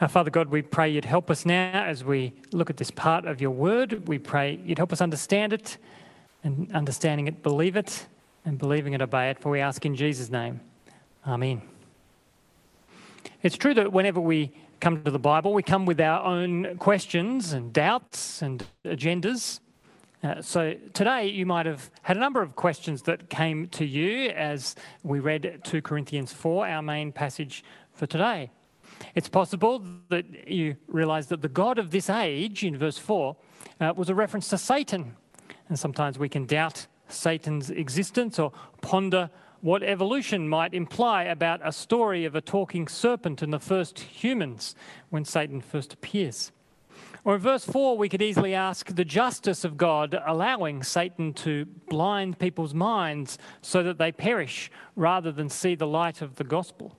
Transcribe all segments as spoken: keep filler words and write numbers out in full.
Uh, Father God, we pray you'd help us now as we look at this part of your word. We pray you'd help us understand it, and understanding it, believe it, and believing it, obey it. For we ask in Jesus' name. Amen. It's true that whenever we come to the Bible, we come with our own questions and doubts and agendas. Uh, so today you might have had a number of questions that came to you as we read two Corinthians four, our main passage for today. It's possible that you realise that the God of this age, in verse four, uh, was a reference to Satan. And sometimes we can doubt Satan's existence or ponder what evolution might imply about a story of a talking serpent and the first humans when Satan first appears. Or in verse four, we could easily ask the justice of God allowing Satan to blind people's minds so that they perish rather than see the light of the gospel.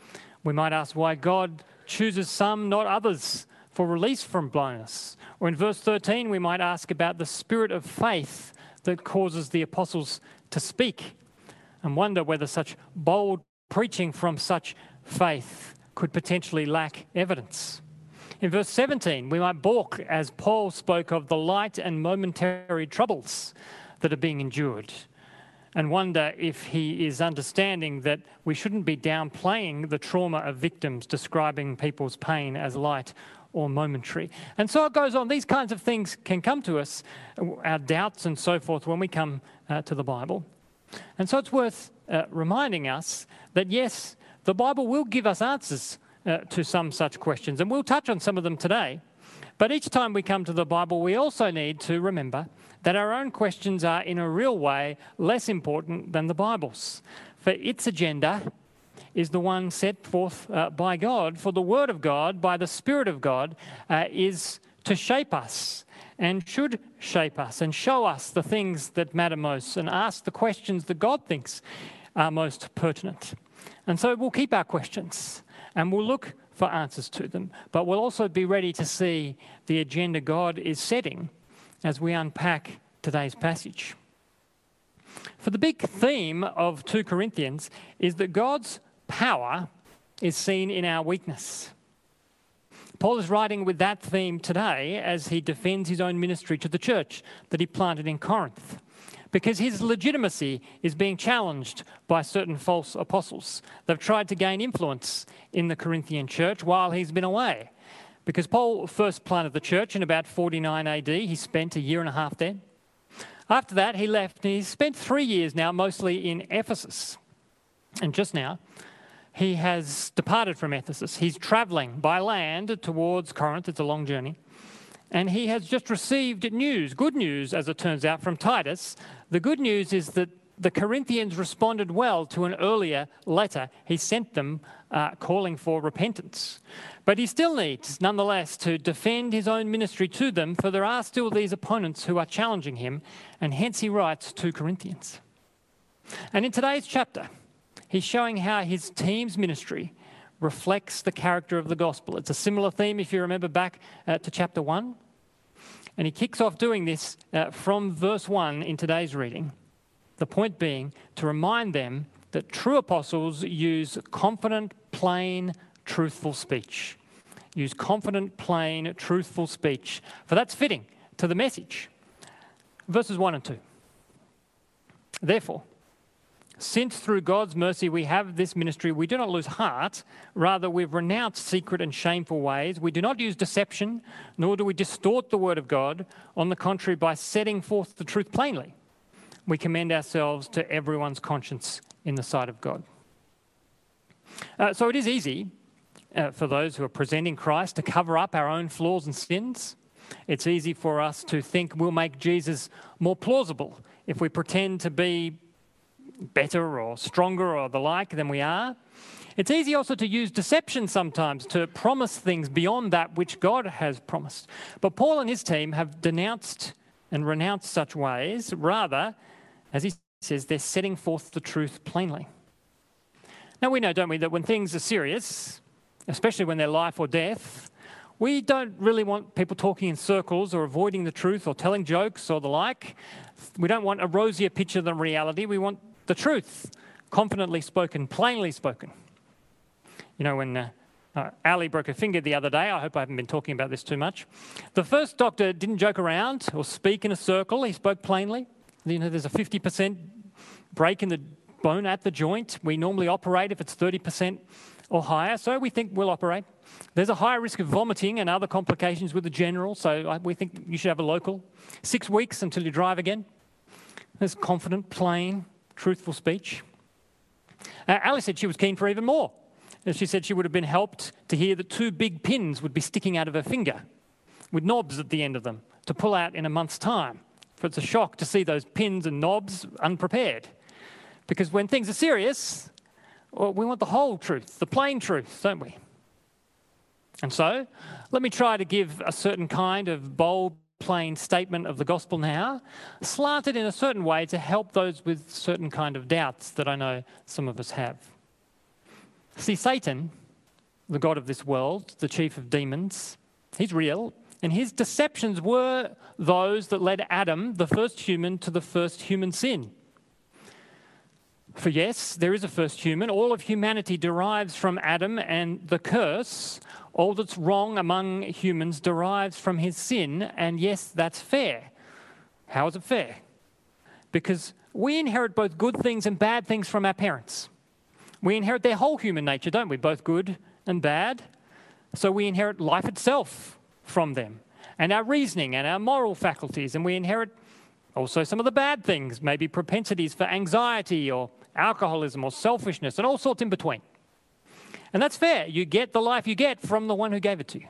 We might ask why God chooses some, not others, for release from blindness. Or in verse thirteen, we might ask about the spirit of faith that causes the apostles to speak and wonder whether such bold preaching from such faith could potentially lack evidence. In verse seventeen, we might balk as Paul spoke of the light and momentary troubles that are being endured, and wonder if he is understanding that we shouldn't be downplaying the trauma of victims, describing people's pain as light or momentary. And so it goes on. These kinds of things can come to us, our doubts and so forth, when we come uh, to the Bible. And so it's worth uh, reminding us that, yes, the Bible will give us answers uh, to some such questions, and we'll touch on some of them today. But each time we come to the Bible, we also need to remember that our own questions are, in a real way, less important than the Bible's. For its agenda is the one set forth uh, by God, for the Word of God, by the Spirit of God, uh, is to shape us and should shape us and show us the things that matter most and ask the questions that God thinks are most pertinent. And so we'll keep our questions and we'll look for answers to them, but we'll also be ready to see the agenda God is setting as we unpack today's passage. For the big theme of two Corinthians is that God's power is seen in our weakness. Paul is writing with that theme today as he defends his own ministry to the church that he planted in Corinth, because his legitimacy is being challenged by certain false apostles. They've tried to gain influence in the Corinthian church while he's been away. Because Paul first planted the church in about forty-nine A D. He spent a year and a half there. After that, he left, and he's spent three years now, mostly in Ephesus. And just now, he has departed from Ephesus. He's travelling by land towards Corinth. It's a long journey. And he has just received news, good news, as it turns out, from Titus. The good news is that the Corinthians responded well to an earlier letter he sent them uh, calling for repentance. But he still needs, nonetheless, to defend his own ministry to them, for there are still these opponents who are challenging him, and hence he writes to Corinthians. And in today's chapter, he's showing how his team's ministry reflects the character of the gospel. It's a similar theme if you remember back uh, to chapter one. And he kicks off doing this uh, from verse one in today's reading. The point being to remind them that true apostles use confident, plain, truthful speech. Use confident, plain, truthful speech. For that's fitting to the message. Verses one and two. Therefore, since through God's mercy we have this ministry, we do not lose heart. Rather, we've renounced secret and shameful ways. We do not use deception, nor do we distort the word of God. On the contrary, by setting forth the truth plainly, we commend ourselves to everyone's conscience in the sight of God. Uh, so it is easy uh, for those who are presenting Christ to cover up our own flaws and sins. It's easy for us to think we'll make Jesus more plausible if we pretend to be better or stronger or the like than we are. It's easy also to use deception sometimes to promise things beyond that which God has promised. But Paul and his team have denounced and renounced such ways. Rather, as he says, they're setting forth the truth plainly. Now we know, don't we, that when things are serious, especially when they're life or death, we don't really want people talking in circles or avoiding the truth or telling jokes or the like. We don't want a rosier picture than reality. We want the truth, confidently spoken, plainly spoken. You know, when uh, Uh, Ali broke her finger the other day. I hope I haven't been talking about this too much. The first doctor didn't joke around or speak in a circle. He spoke plainly. You know, there's a fifty percent break in the bone at the joint. We normally operate if it's thirty percent or higher, so we think we'll operate. There's a higher risk of vomiting and other complications with the general, so we think you should have a local. Six weeks until you drive again. There's confident, plain, truthful speech. Uh, Ali said she was keen for even more. She said she would have been helped to hear that two big pins would be sticking out of her finger with knobs at the end of them to pull out in a month's time. For it's a shock to see those pins and knobs unprepared. Because when things are serious, well, we want the whole truth, the plain truth, don't we? And so, let me try to give a certain kind of bold, plain statement of the gospel now, slanted in a certain way to help those with certain kind of doubts that I know some of us have. See, Satan, the god of this world, the chief of demons, he's real, and his deceptions were those that led Adam, the first human, to the first human sin. For yes, there is a first human. All of humanity derives from Adam, and the curse, all that's wrong among humans, derives from his sin, and yes, that's fair. How is it fair? Because we inherit both good things and bad things from our parents. We inherit their whole human nature, don't we? Both good and bad. So we inherit life itself from them, and our reasoning and our moral faculties, and we inherit also some of the bad things, maybe propensities for anxiety or alcoholism or selfishness and all sorts in between. And that's fair. You get the life you get from the one who gave it to you.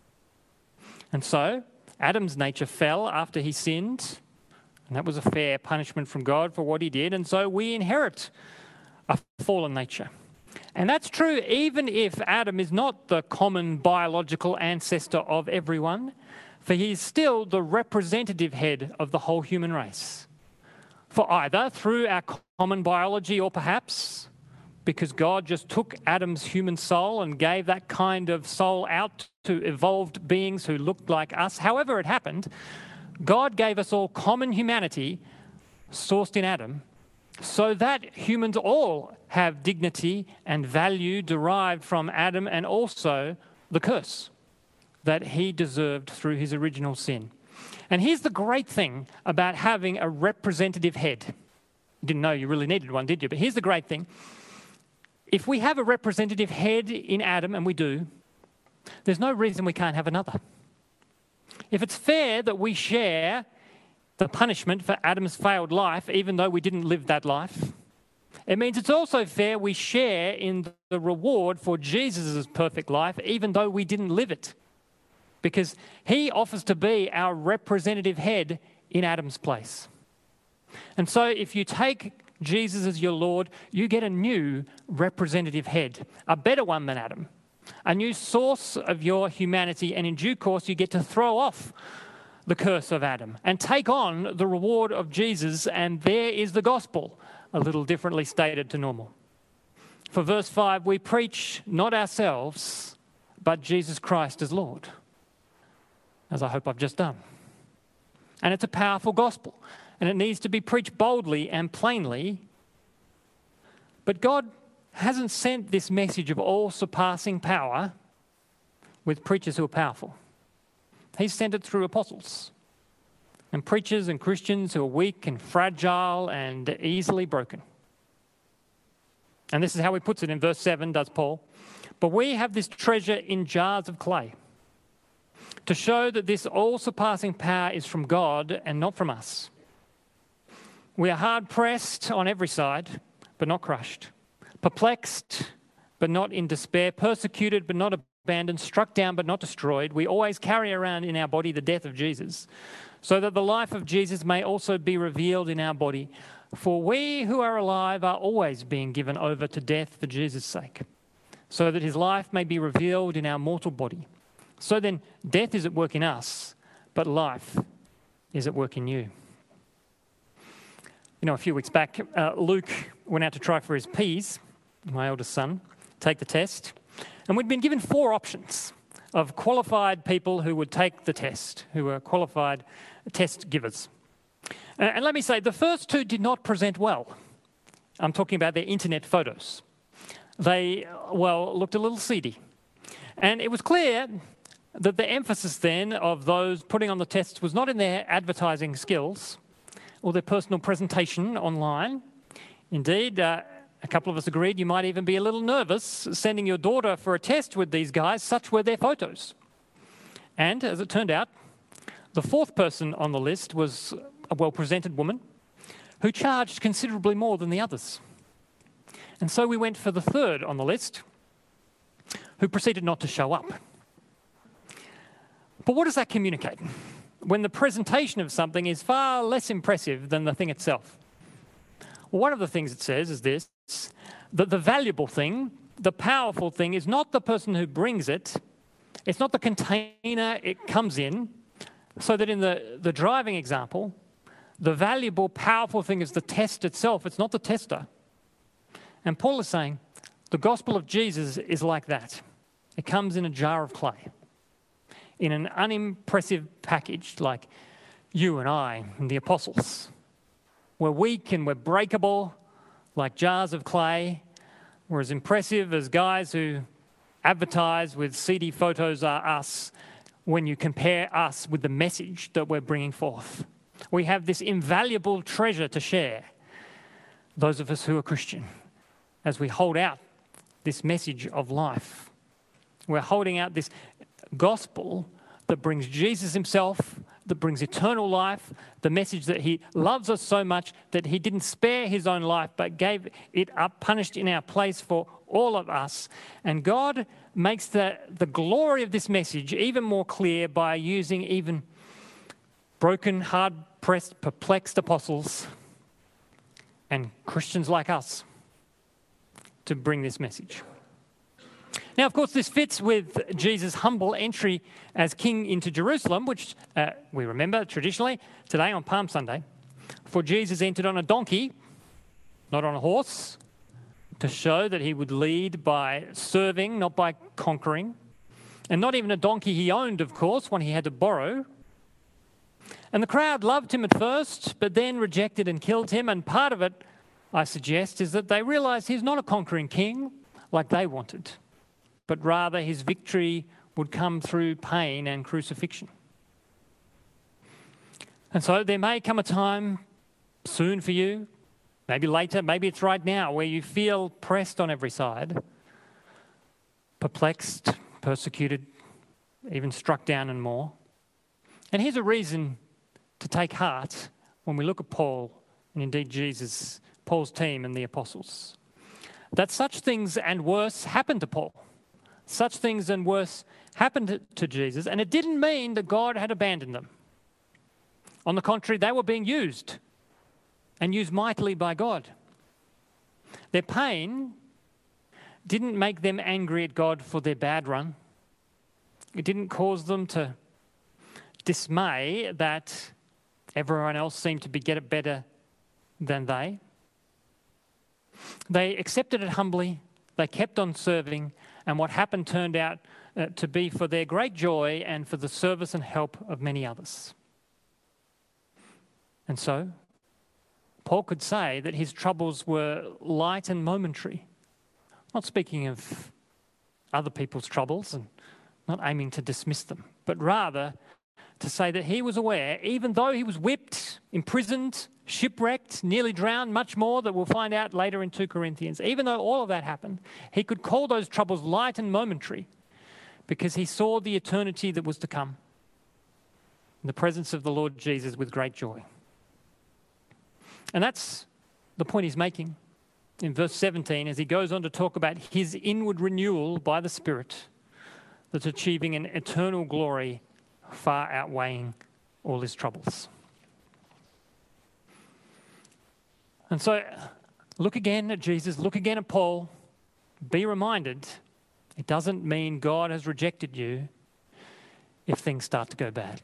And so Adam's nature fell after he sinned, and that was a fair punishment from God for what he did. And so we inherit a fallen nature. And that's true even if Adam is not the common biological ancestor of everyone, for he is still the representative head of the whole human race. For either through our common biology or perhaps because God just took Adam's human soul and gave that kind of soul out to evolved beings who looked like us. However it happened, God gave us all common humanity sourced in Adam, so that humans all have dignity and value derived from Adam, and also the curse that he deserved through his original sin. And here's the great thing about having a representative head. You didn't know you really needed one, did you? But here's the great thing. If we have a representative head in Adam, and we do, there's no reason we can't have another. If it's fair that we share the punishment for Adam's failed life, even though we didn't live that life, it means it's also fair we share in the reward for Jesus' perfect life, even though we didn't live it. Because he offers to be our representative head in Adam's place. And so if you take Jesus as your Lord, you get a new representative head, a better one than Adam, a new source of your humanity, and in due course you get to throw off the curse of Adam and take on the reward of Jesus, and there is the gospel, a little differently stated to normal. For verse five, we preach not ourselves, but Jesus Christ as Lord, as I hope I've just done. And it's a powerful gospel, and it needs to be preached boldly and plainly. But God hasn't sent this message of all-surpassing power with preachers who are powerful. He's sent it through apostles and preachers and Christians who are weak and fragile and easily broken. And this is how he puts it in verse seven, does Paul. But we have this treasure in jars of clay, to show that this all-surpassing power is from God and not from us. We are hard-pressed on every side, but not crushed. Perplexed, but not in despair. Persecuted, but not abandoned. Struck down, but not destroyed. We always carry around in our body the death of Jesus, so that the life of Jesus may also be revealed in our body. For we who are alive are always being given over to death for Jesus' sake, so that his life may be revealed in our mortal body. So then, death is at work in us, but life is at work in you. You know, a few weeks back, uh, Luke went out to try for his P's, my eldest son, take the test. And we'd been given four options of qualified people who would take the test, who were qualified test givers. Uh, and let me say, the first two did not present well. I'm talking about their internet photos. They, well, looked a little seedy. And it was clear that the emphasis then of those putting on the tests was not in their advertising skills or their personal presentation online. Indeed, uh, a couple of us agreed you might even be a little nervous sending your daughter for a test with these guys, such were their photos. And as it turned out, the fourth person on the list was a well-presented woman who charged considerably more than the others. And so we went for the third on the list, who proceeded not to show up. But what does that communicate? When the presentation of something is far less impressive than the thing itself. Well, one of the things it says is this, that the valuable thing, the powerful thing, is not the person who brings it, it's not the container it comes in, so that in the, the driving example, the valuable, powerful thing is the test itself, it's not the tester. And Paul is saying, the gospel of Jesus is like that. It comes in a jar of clay, in an unimpressive package like you and I and the apostles. We're weak and we're breakable like jars of clay. We're as impressive as guys who advertise with seedy photos are us when you compare us with the message that we're bringing forth. We have this invaluable treasure to share, those of us who are Christian, as we hold out this message of life. We're holding out this gospel that brings Jesus himself, that brings eternal life, the message that he loves us so much that he didn't spare his own life but gave it up, punished in our place for all of us. And God makes the, the glory of this message even more clear by using even broken, hard-pressed, perplexed apostles and Christians like us to bring this message. Now, of course, this fits with Jesus' humble entry as king into Jerusalem, which uh, we remember traditionally today on Palm Sunday. For Jesus entered on a donkey, not on a horse, to show that he would lead by serving, not by conquering. And not even a donkey he owned, of course, one he had to borrow. And the crowd loved him at first, but then rejected and killed him. And part of it, I suggest, is that they realized he's not a conquering king like they wanted, but rather his victory would come through pain and crucifixion. And so there may come a time soon for you, maybe later, maybe it's right now, where you feel pressed on every side, perplexed, persecuted, even struck down and more. And here's a reason to take heart when we look at Paul and indeed Jesus, Paul's team and the apostles. That such things and worse happened to Paul. Such things and worse happened to Jesus, and it didn't mean that God had abandoned them. On the contrary, they were being used, and used mightily by God. Their pain didn't make them angry at God for their bad run. It didn't cause them to dismay that everyone else seemed to be get it better than they. They accepted it humbly, they kept on serving, and what happened turned out uh, to be for their great joy and for the service and help of many others. And so, Paul could say that his troubles were light and momentary. Not speaking of other people's troubles and not aiming to dismiss them, but rather to say that he was aware, even though he was whipped, imprisoned, shipwrecked, nearly drowned, much more that we'll find out later in two Corinthians, even though all of that happened, he could call those troubles light and momentary because he saw the eternity that was to come in the presence of the Lord Jesus with great joy. And that's the point he's making in verse seventeen as he goes on to talk about his inward renewal by the Spirit that's achieving an eternal glory far outweighing all his troubles. And so look again at Jesus, look again at Paul, be reminded it doesn't mean God has rejected you if things start to go bad.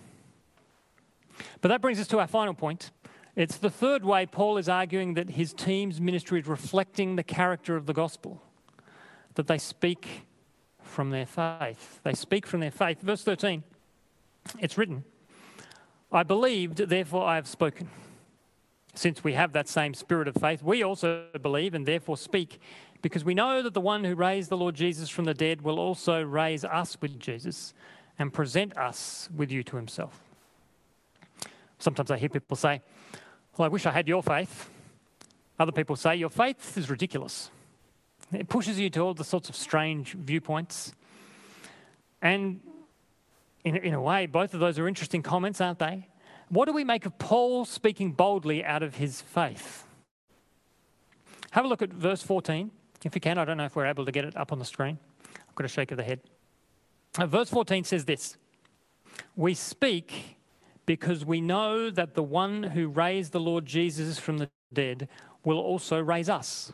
But that brings us to our final point. It's the third way Paul is arguing that his team's ministry is reflecting the character of the gospel, that they speak from their faith. They speak from their faith. Verse thirteen, it's written, I believed, therefore I have spoken. Since we have that same spirit of faith, we also believe and therefore speak because we know that the one who raised the Lord Jesus from the dead will also raise us with Jesus and present us with you to himself. Sometimes I hear people say, well, I wish I had your faith. Other people say, your faith is ridiculous. It pushes you to all the sorts of strange viewpoints. And in, in a way, both of those are interesting comments, aren't they? What do we make of Paul speaking boldly out of his faith? Have a look at verse fourteen. If you can, I don't know if we're able to get it up on the screen. I've got a shake of the head. Uh, verse fourteen says this: we speak because we know that the one who raised the Lord Jesus from the dead will also raise us.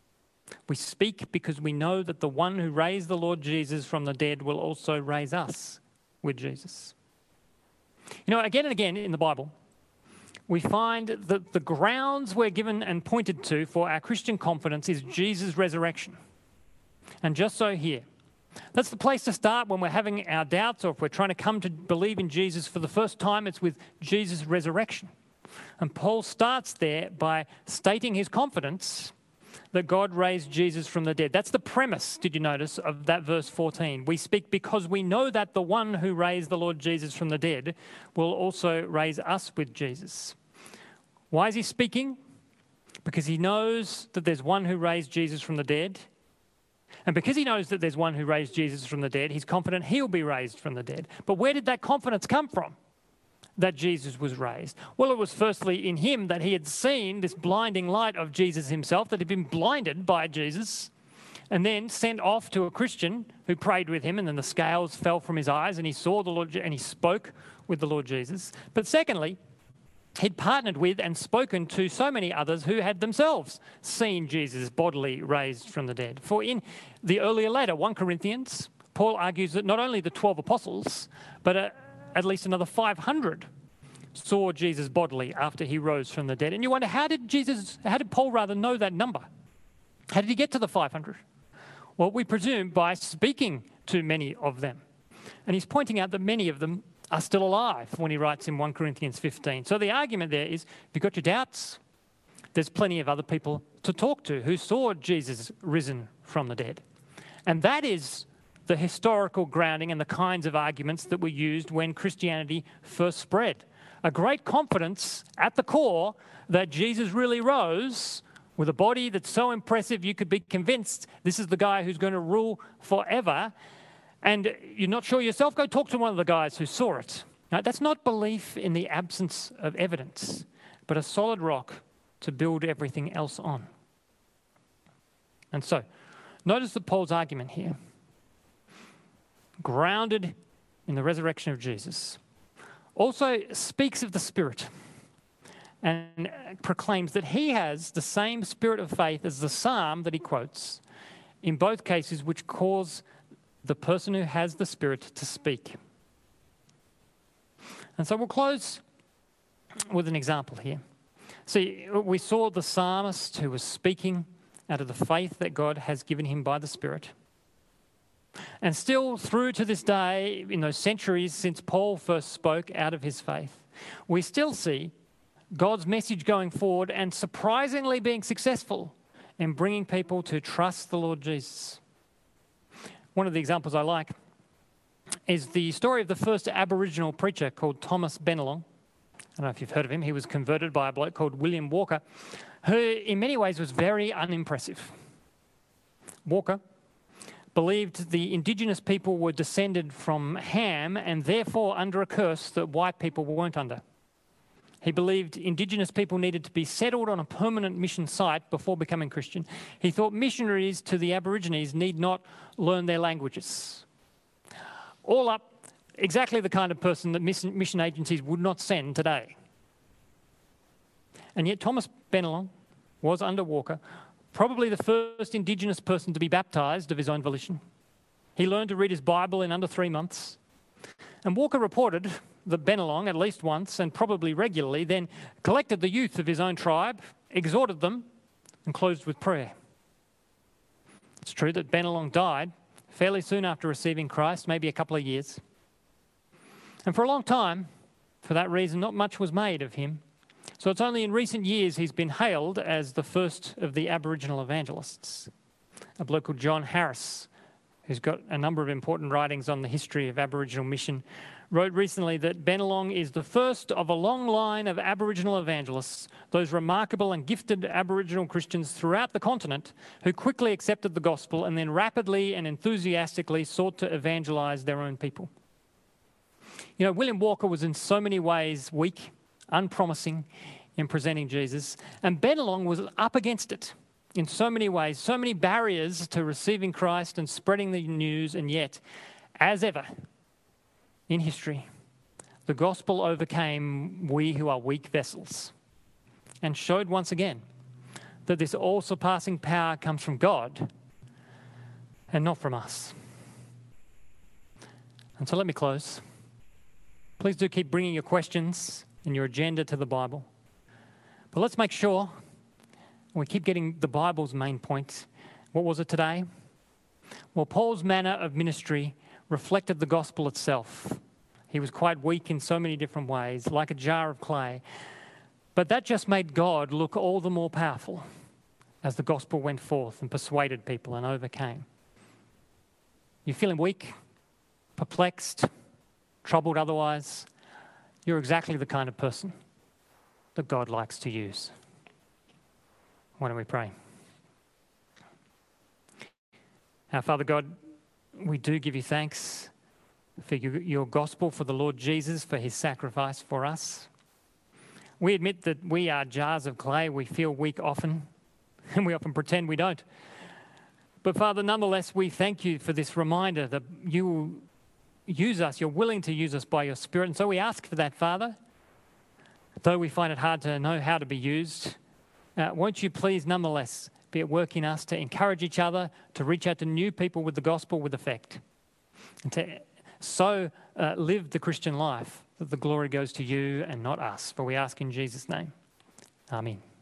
We speak because we know that the one who raised the Lord Jesus from the dead will also raise us with Jesus. You know, again and again in the Bible, we find that the grounds we're given and pointed to for our Christian confidence is Jesus' resurrection. And just so here, that's the place to start when we're having our doubts, or if we're trying to come to believe in Jesus for the first time, it's with Jesus' resurrection. And Paul starts there by stating his confidence that God raised Jesus from the dead. That's the premise, did you notice, of that verse fourteen. We speak because we know that the one who raised the Lord Jesus from the dead will also raise us with Jesus. Why is he speaking? Because he knows that there's one who raised Jesus from the dead. And because he knows that there's one who raised Jesus from the dead, he's confident he'll be raised from the dead. But where did that confidence come from, that Jesus was raised? Well, it was firstly in him that he had seen this blinding light of Jesus himself, that he'd been blinded by Jesus, and then sent off to a Christian who prayed with him, and then the scales fell from his eyes, and he saw the Lord, and he spoke with the Lord Jesus. But secondly, he'd partnered with and spoken to so many others who had themselves seen Jesus bodily raised from the dead. For in the earlier letter, First Corinthians, Paul argues that not only the twelve apostles, but a at least another five hundred saw Jesus bodily after he rose from the dead. And you wonder, how did Jesus, how did Paul rather know that number? How did he get to the five hundred? Well, we presume by speaking to many of them. And he's pointing out that many of them are still alive when he writes in First Corinthians fifteen. So the argument there is, if you've got your doubts, there's plenty of other people to talk to who saw Jesus risen from the dead. And that is the historical grounding and the kinds of arguments that were used when Christianity first spread. A great confidence at the core that Jesus really rose with a body that's so impressive you could be convinced this is the guy who's going to rule forever. And you're not sure yourself, go talk to one of the guys who saw it. Now, that's not belief in the absence of evidence, but a solid rock to build everything else on. And so, notice that Paul's argument here, grounded in the resurrection of Jesus, also speaks of the Spirit and proclaims that he has the same spirit of faith as the psalm that he quotes, in both cases which cause the person who has the Spirit to speak. And so we'll close with an example here. See, we saw the psalmist who was speaking out of the faith that God has given him by the Spirit. And still through to this day, in those centuries since Paul first spoke out of his faith, we still see God's message going forward and surprisingly being successful in bringing people to trust the Lord Jesus. One of the examples I like is the story of the first Aboriginal preacher called Thomas Bennelong. I don't know if you've heard of him. He was converted by a bloke called William Walker, who in many ways was very unimpressive. Walker believed the indigenous people were descended from Ham and therefore under a curse that white people weren't under. He believed indigenous people needed to be settled on a permanent mission site before becoming Christian. He thought missionaries to the Aborigines need not learn their languages. All up, exactly the kind of person that mission agencies would not send today. And yet Thomas Bennelong was, under Walker, probably the first indigenous person to be baptised of his own volition. He learned to read his Bible in under three months. And Walker reported that Bennelong, at least once, and probably regularly, then collected the youth of his own tribe, exhorted them, and closed with prayer. It's true that Bennelong died fairly soon after receiving Christ, maybe a couple of years. And for a long time, for that reason, not much was made of him. So it's only in recent years he's been hailed as the first of the Aboriginal evangelists. A bloke called John Harris, who's got a number of important writings on the history of Aboriginal mission, wrote recently that Bennelong is the first of a long line of Aboriginal evangelists, those remarkable and gifted Aboriginal Christians throughout the continent who quickly accepted the gospel and then rapidly and enthusiastically sought to evangelise their own people. You know, William Walker was in so many ways weak, unpromising in presenting Jesus, and Bennelong was up against it in so many ways, so many barriers to receiving Christ and spreading the news, and yet, as ever, in history, the gospel overcame we who are weak vessels and showed once again that this all-surpassing power comes from God and not from us. And so let me close. Please do keep bringing your questions and your agenda to the Bible. But let's make sure we keep getting the Bible's main point. What was it today? Well, Paul's manner of ministry reflected the gospel itself. He was quite weak in so many different ways, like a jar of clay. But that just made God look all the more powerful as the gospel went forth and persuaded people and overcame. You're feeling weak, perplexed, troubled otherwise? You're exactly the kind of person that God likes to use. Why don't we pray? Our Father God, we do give you thanks for your gospel, for the Lord Jesus, for his sacrifice for us. We admit that we are jars of clay. We feel weak often, and we often pretend we don't. But Father, nonetheless, we thank you for this reminder that you will use us. You're willing to use us by your Spirit. And so we ask for that, Father. Though we find it hard to know how to be used, uh, won't you please nonetheless be at work in us to encourage each other, to reach out to new people with the gospel with effect, and to so uh, live the Christian life that the glory goes to you and not us. For we ask in Jesus' name. Amen.